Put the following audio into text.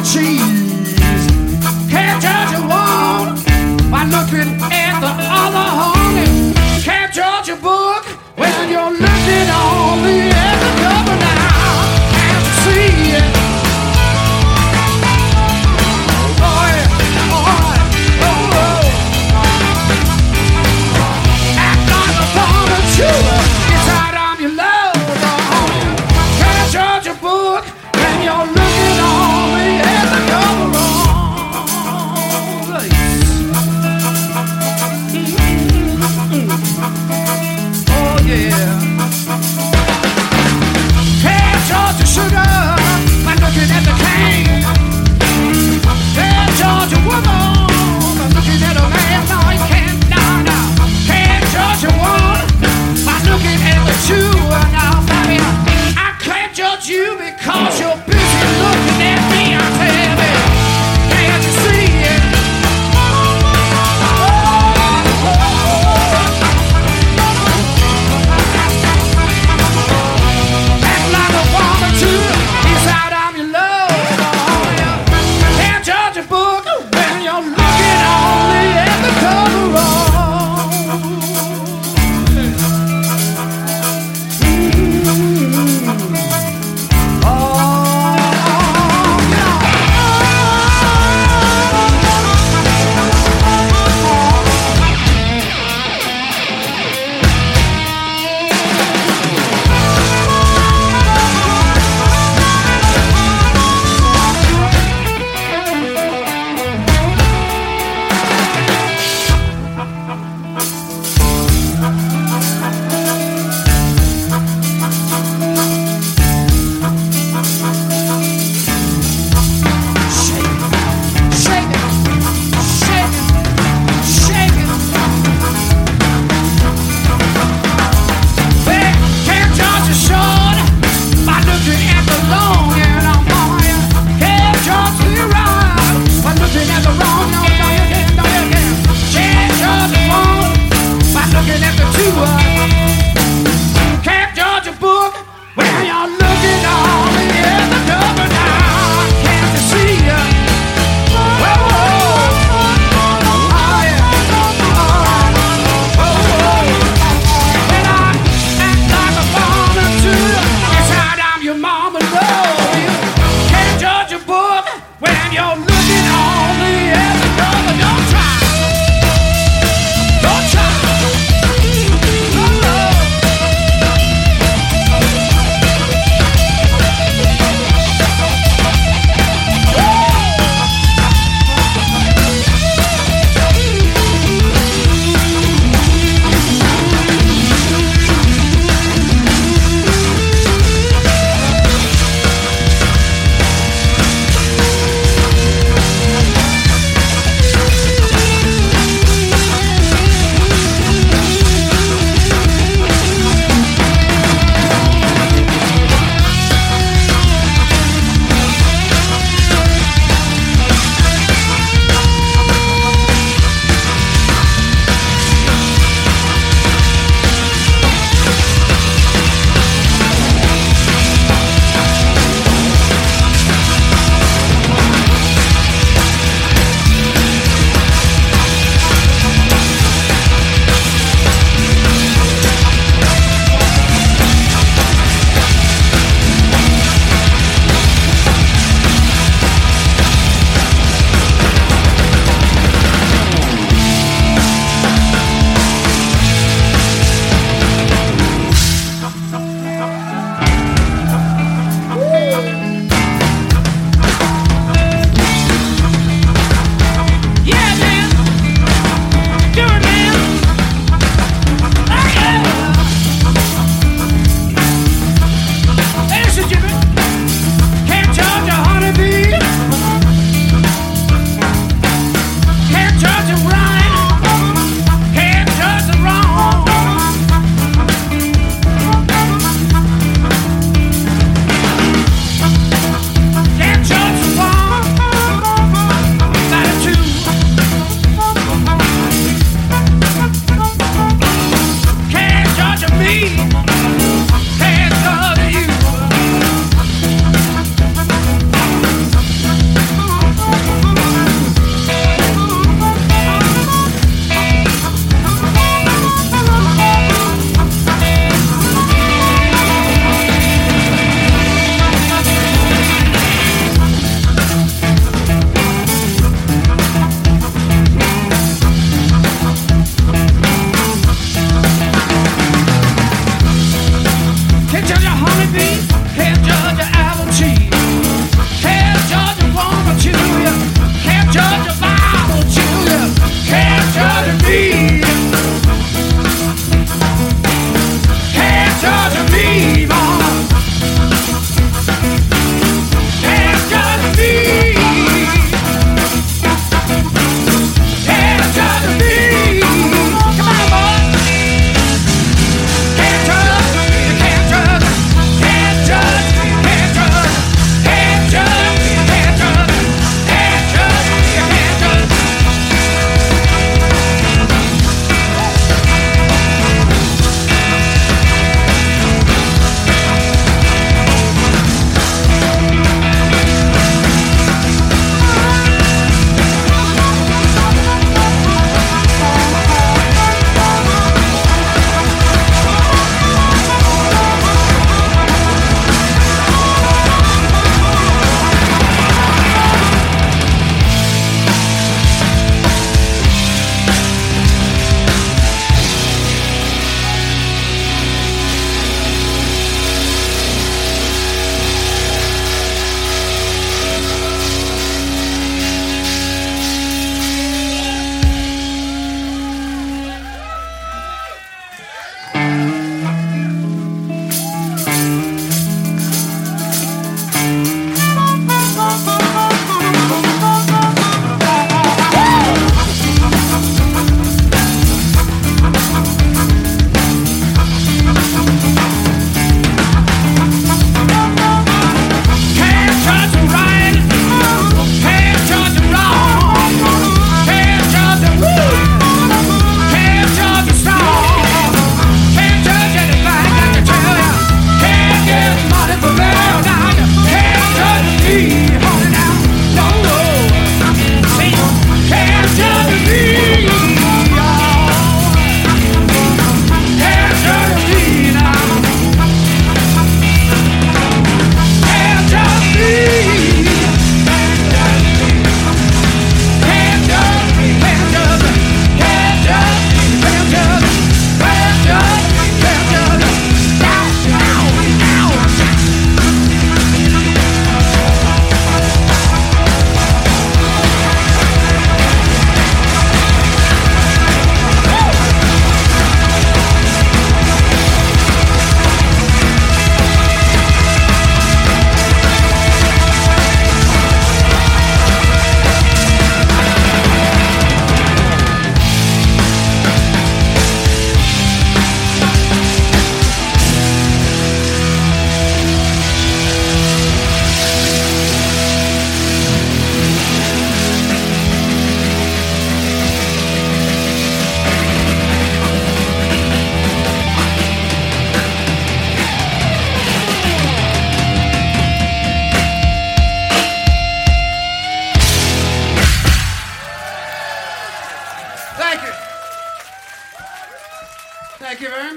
cheese. Can't judge a one by looking at the other honey. Can't judge a book when you're looking only at the cover now. Can't you see it? Oh yeah, oh. Act like a farmer too. It's out on your love, honey. Can't judge a book when you're looking only at the cover. Oh yeah. Can't judge the sugar by looking at the cane. Can't judge a woman by looking at a man. No, you can't. No. Can't judge a woman by looking at the two. Now, baby, I can't judge you because you're busy looking at me. I tell you, can't you see it? you very